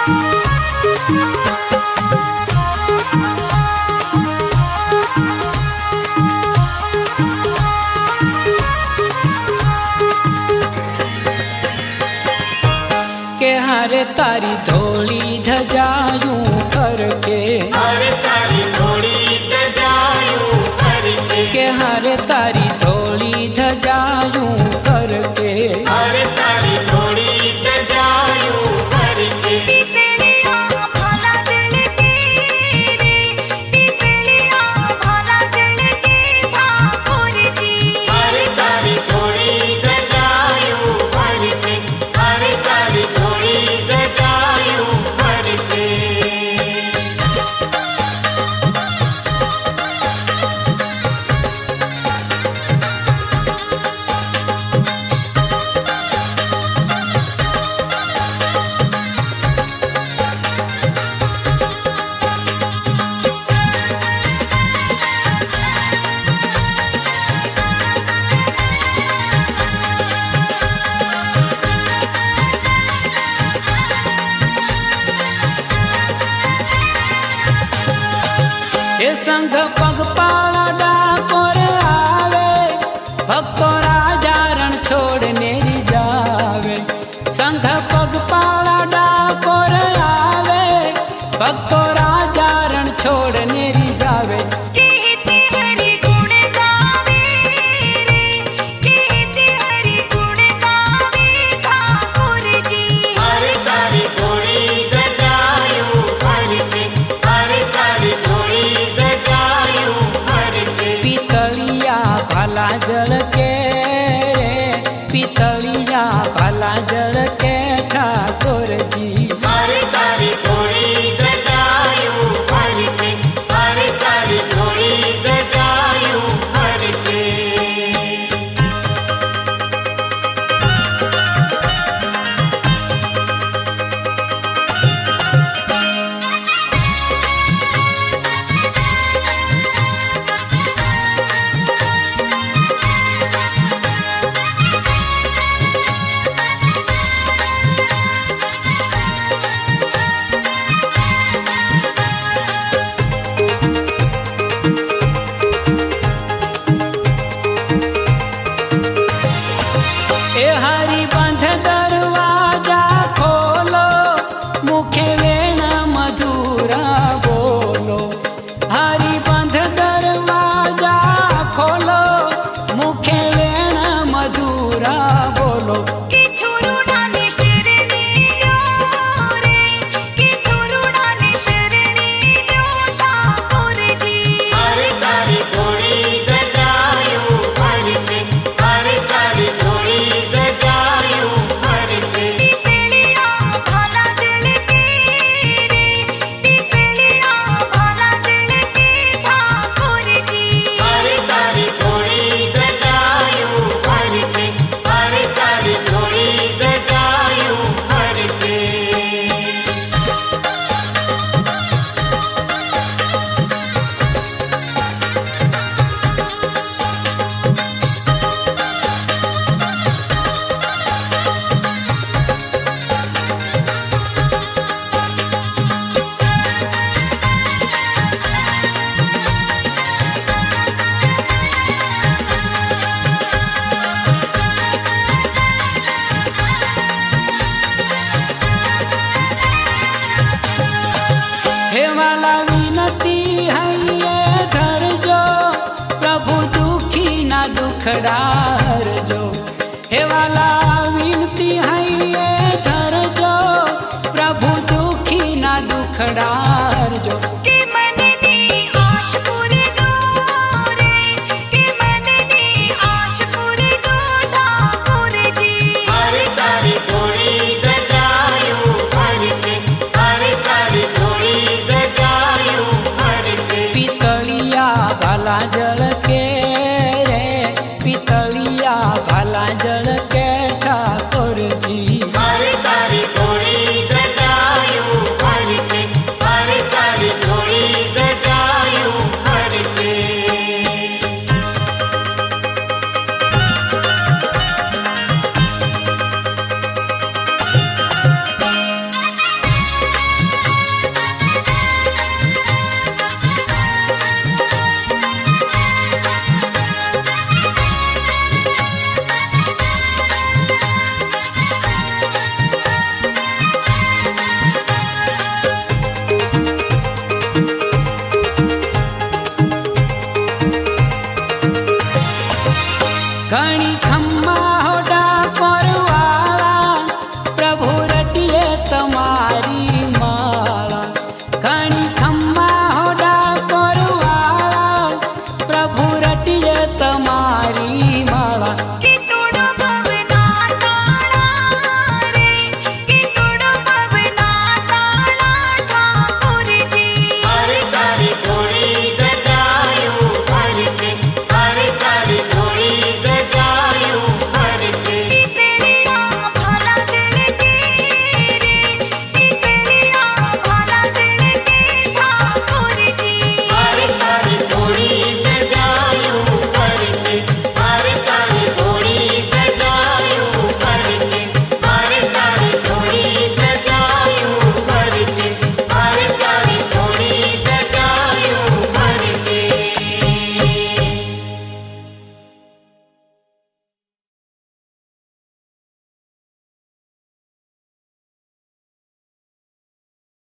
के हरे तारी धोली धजायूं करके, हरे तारी धोली धजायूं करके, के हरे तारी धोली धजायूं करके, हरे तारी धोली धजायूं करके। पितलिया भला जल के रे, पितलिया भला जल के ठाकुर जी। हरे तारी धोली धजायूं करके, हरे तारी धोली धजायूं करके। हे संघ पगपाला डाकोर आवे, भक्तो राजा रण छोड़ नेरी जावे। संघ पगपाला डाकोर आवे, भक्तो राजा रण छोड़ नेरी जावे। कहते हरि गुण गावे रे, कहते हरि गुण गावे ठाकुर जी। हरे तारी धोली धजायूं करके, हरे तारी धोली धजायूं करके। पितलिया भला जल के रे, पितलिया भला जल के ठाकुर जी। हरे तारी धोली धजायूं करके, हरे तारी धोली धजायूं करके। ए हरि बंध दरवाजा खोलो, मुखे वेण मधुरा बोलो। हरि बंध दरवाजा खोलो, मुखे वेण मधुरा बोलो। कि छोरुड़ा ने शरणी लो रे, कि छोरुड़ा ने शरणी लो ठाकुर जी। हरे तारी धोली धजायूं करके, हरे तारी धोली धजायूं करके। पितलिया भला जल के रे, पितलिया भला जल के ठाकुर जी। हरे तारी धोली धजायूं करके, हरे तारी धोली धजायूं करके। हे वाला विनती है ये धरजो, प्रभु दुखी ना दुखड़ार जो। हे वाला विनती है ये धरजो, प्रभु दुखी ना दुखड़ार जो।